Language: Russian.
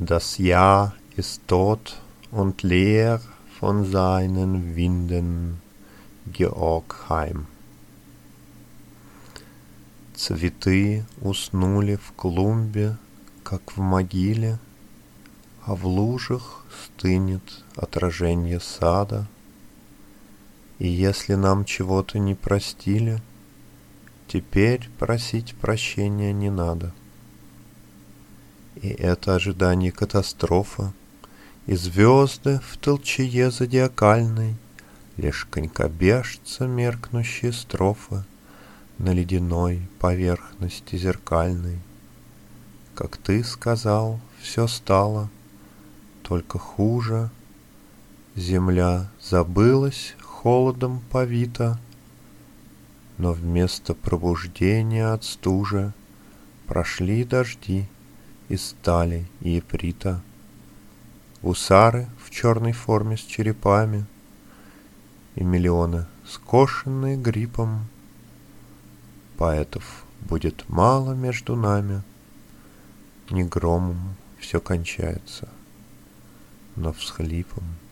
Das Jahr ist tot und leer von seinen Winden, Georg Heim. Цветы уснули в клумбе, как в могиле, а в лужах стынет отраженье сада. И если нам чего-то не простили, теперь просить прощения не надо. И это ожидание катастрофы, и звезды в толчее зодиакальной, лишь конькобежца меркнущие строфы на ледяной поверхности зеркальной. Как ты сказал, все стало только хуже, земля забылась, холодом повита, но вместо пробуждения от стужи прошли дожди из стали и иприта. Гусары в черной форме с черепами и миллионы скошенные гриппом. Поэтов будет мало между нами, не громом все кончается, но всхлипом.